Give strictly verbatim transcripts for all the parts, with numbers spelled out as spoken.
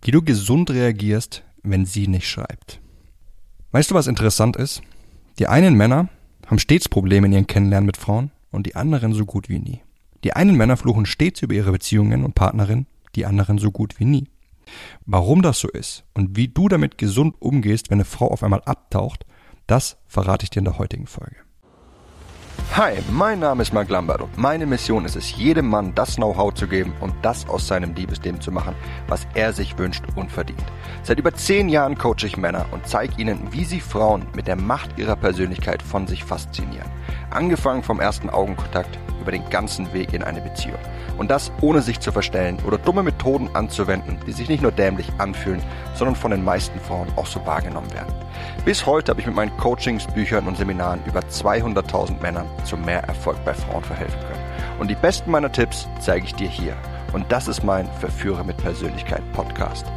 Wie du gesund reagierst, wenn sie nicht schreibt. Weißt du, was interessant ist? Die einen Männer haben stets Probleme in ihren Kennenlernen mit Frauen und die anderen so gut wie nie. Die einen Männer fluchen stets über ihre Beziehungen und Partnerinnen, die anderen so gut wie nie. Warum das so ist und wie du damit gesund umgehst, wenn eine Frau auf einmal abtaucht, das verrate ich dir in der heutigen Folge. Hi, mein Name ist Mark Lambert und meine Mission ist es, jedem Mann das Know-how zu geben und das aus seinem Liebesleben zu machen, was er sich wünscht und verdient. Seit über zehn Jahren coache ich Männer und zeige ihnen, wie sie Frauen mit der Macht ihrer Persönlichkeit von sich faszinieren. Angefangen vom ersten Augenkontakt über den ganzen Weg in eine Beziehung. Und das ohne sich zu verstellen oder dumme Methoden anzuwenden, die sich nicht nur dämlich anfühlen, sondern von den meisten Frauen auch so wahrgenommen werden. Bis heute habe ich mit meinen Coachings, Büchern und Seminaren über zweihunderttausend Männern zu mehr Erfolg bei Frauen verhelfen können. Und die besten meiner Tipps zeige ich dir hier. Und das ist mein Verführer mit Persönlichkeit Podcast.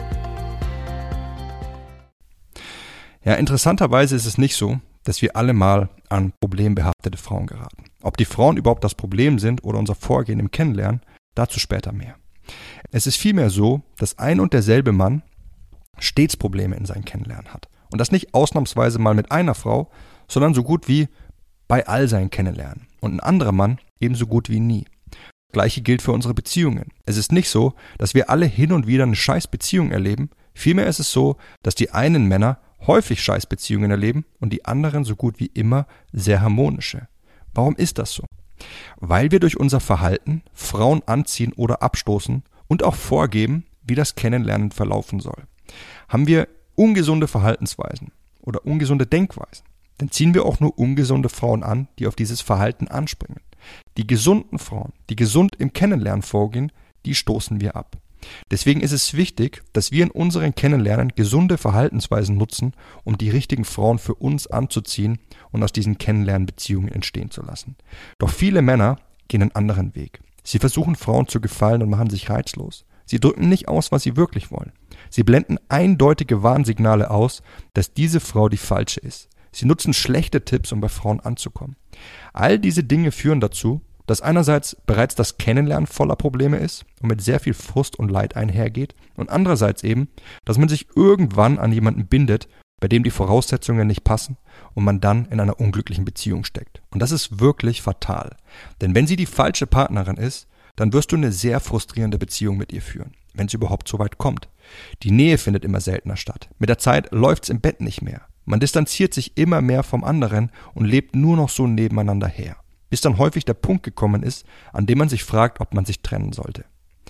Ja, interessanterweise ist es nicht so, dass wir alle mal an problembehaftete Frauen geraten. Ob die Frauen überhaupt das Problem sind oder unser Vorgehen im Kennenlernen, dazu später mehr. Es ist vielmehr so, dass ein und derselbe Mann stets Probleme in seinem Kennenlernen hat. Und das nicht ausnahmsweise mal mit einer Frau, sondern so gut wie bei all seinen Kennenlernen. Und ein anderer Mann ebenso gut wie nie. Das Gleiche gilt für unsere Beziehungen. Es ist nicht so, dass wir alle hin und wieder eine Scheißbeziehung erleben. Vielmehr ist es so, dass die einen Männer häufig Scheißbeziehungen erleben und die anderen so gut wie immer sehr harmonische. Warum ist das so? Weil wir durch unser Verhalten Frauen anziehen oder abstoßen und auch vorgeben, wie das Kennenlernen verlaufen soll. Haben wir ungesunde Verhaltensweisen oder ungesunde Denkweisen, dann ziehen wir auch nur ungesunde Frauen an, die auf dieses Verhalten anspringen. Die gesunden Frauen, die gesund im Kennenlernen vorgehen, die stoßen wir ab. Deswegen ist es wichtig, dass wir in unseren Kennenlernen gesunde Verhaltensweisen nutzen, um die richtigen Frauen für uns anzuziehen und aus diesen Kennenlernen Beziehungen entstehen zu lassen. Doch viele Männer gehen einen anderen Weg. Sie versuchen Frauen zu gefallen und machen sich reizlos. Sie drücken nicht aus, was sie wirklich wollen. Sie blenden eindeutige Warnsignale aus, dass diese Frau die falsche ist. Sie nutzen schlechte Tipps, um bei Frauen anzukommen. All diese Dinge führen dazu, dass einerseits bereits das Kennenlernen voller Probleme ist und mit sehr viel Frust und Leid einhergeht und andererseits eben, dass man sich irgendwann an jemanden bindet, bei dem die Voraussetzungen nicht passen und man dann in einer unglücklichen Beziehung steckt. Und das ist wirklich fatal. Denn wenn sie die falsche Partnerin ist, dann wirst du eine sehr frustrierende Beziehung mit ihr führen, wenn sie überhaupt so weit kommt. Die Nähe findet immer seltener statt. Mit der Zeit läuft's im Bett nicht mehr. Man distanziert sich immer mehr vom anderen und lebt nur noch so nebeneinander her. Bis dann häufig der Punkt gekommen ist, an dem man sich fragt, ob man sich trennen sollte.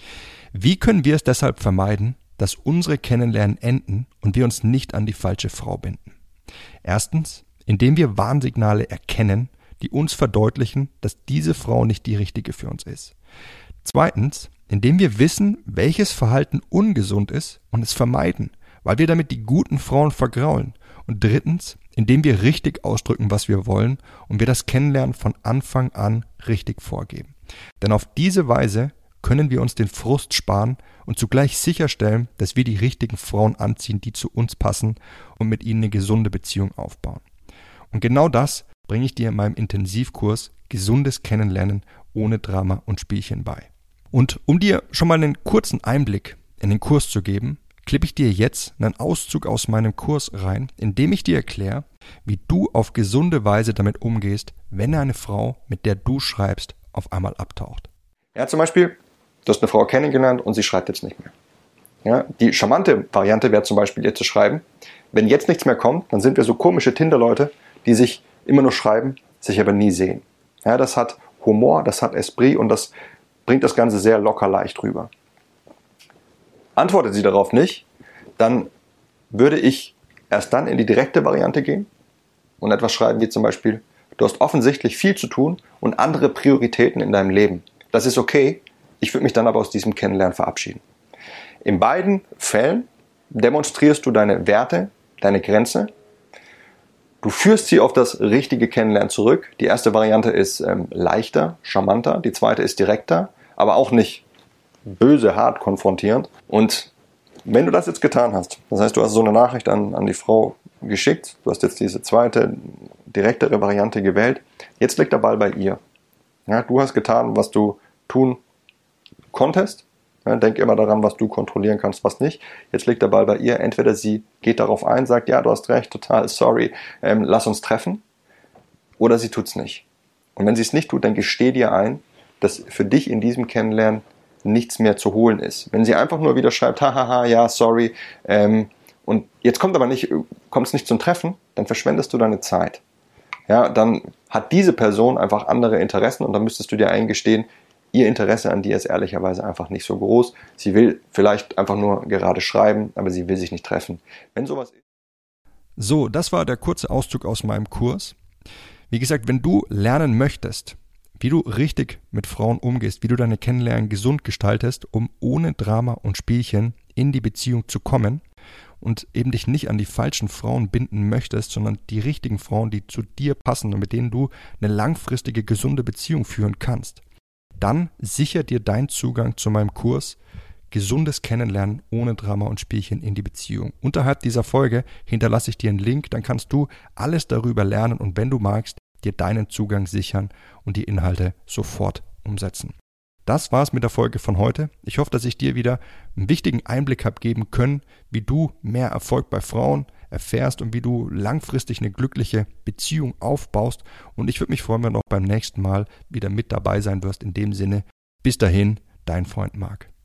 Wie können wir es deshalb vermeiden, dass unsere Kennenlernen enden und wir uns nicht an die falsche Frau binden? Erstens, indem wir Warnsignale erkennen, die uns verdeutlichen, dass diese Frau nicht die richtige für uns ist. Zweitens, indem wir wissen, welches Verhalten ungesund ist und es vermeiden, weil wir damit die guten Frauen vergraulen. Und drittens, indem wir richtig ausdrücken, was wir wollen und wir das Kennenlernen von Anfang an richtig vorgeben. Denn auf diese Weise können wir uns den Frust sparen und zugleich sicherstellen, dass wir die richtigen Frauen anziehen, die zu uns passen und mit ihnen eine gesunde Beziehung aufbauen. Und genau das bringe ich dir in meinem Intensivkurs Gesundes Kennenlernen ohne Drama und Spielchen bei. Und um dir schon mal einen kurzen Einblick in den Kurs zu geben, klippe ich dir jetzt einen Auszug aus meinem Kurs rein, in dem ich dir erkläre, wie du auf gesunde Weise damit umgehst, wenn eine Frau, mit der du schreibst, auf einmal abtaucht. Ja, zum Beispiel, du hast eine Frau kennengelernt und sie schreibt jetzt nicht mehr. Ja, die charmante Variante wäre zum Beispiel, ihr zu schreiben, wenn jetzt nichts mehr kommt, dann sind wir so komische Tinder-Leute, die sich immer nur schreiben, sich aber nie sehen. Ja, das hat Humor, das hat Esprit und das bringt das Ganze sehr locker leicht rüber. Antwortet sie darauf nicht, dann würde ich erst dann in die direkte Variante gehen und etwas schreiben wie zum Beispiel, du hast offensichtlich viel zu tun und andere Prioritäten in deinem Leben. Das ist okay, ich würde mich dann aber aus diesem Kennenlernen verabschieden. In beiden Fällen demonstrierst du deine Werte, deine Grenze. Du führst sie auf das richtige Kennenlernen zurück. Die erste Variante ist ähm, leichter, charmanter, die zweite ist direkter, aber auch nicht böse, hart konfrontierend. Und wenn du das jetzt getan hast, das heißt, du hast so eine Nachricht an, an die Frau geschickt, du hast jetzt diese zweite, direktere Variante gewählt, jetzt liegt der Ball bei ihr. Ja, du hast getan, was du tun konntest, Ja, denk immer daran, was du kontrollieren kannst, was nicht. Jetzt liegt der Ball bei ihr. Entweder sie geht darauf ein, sagt, ja, du hast recht, total sorry, ähm, lass uns treffen. Oder sie tut's nicht. Und wenn sie es nicht tut, dann gesteh dir ein, dass für dich in diesem Kennenlernen nichts mehr zu holen ist. Wenn sie einfach nur wieder schreibt, hahaha, ja, sorry, ähm, und jetzt kommt aber nicht, kommst nicht zum Treffen, dann verschwendest du deine Zeit. Ja, dann hat diese Person einfach andere Interessen und dann müsstest du dir eingestehen, ihr Interesse an dir ist ehrlicherweise einfach nicht so groß. Sie will vielleicht einfach nur gerade schreiben, aber sie will sich nicht treffen. Wenn sowas ist. So, das war der kurze Auszug aus meinem Kurs. Wie gesagt, wenn du lernen möchtest, wie du richtig mit Frauen umgehst, wie du deine Kennenlernen gesund gestaltest, um ohne Drama und Spielchen in die Beziehung zu kommen und eben dich nicht an die falschen Frauen binden möchtest, sondern die richtigen Frauen, die zu dir passen und mit denen du eine langfristige, gesunde Beziehung führen kannst, dann sicher dir deinen Zugang zu meinem Kurs Gesundes Kennenlernen ohne Drama und Spielchen in die Beziehung. Unterhalb dieser Folge hinterlasse ich dir einen Link, dann kannst du alles darüber lernen und wenn du magst, dir deinen Zugang sichern und die Inhalte sofort umsetzen. Das war's mit der Folge von heute. Ich hoffe, dass ich dir wieder einen wichtigen Einblick habe geben können, wie du mehr Erfolg bei Frauen erfährst und wie du langfristig eine glückliche Beziehung aufbaust. Und ich würde mich freuen, wenn du auch beim nächsten Mal wieder mit dabei sein wirst. In dem Sinne, bis dahin, dein Freund Marc.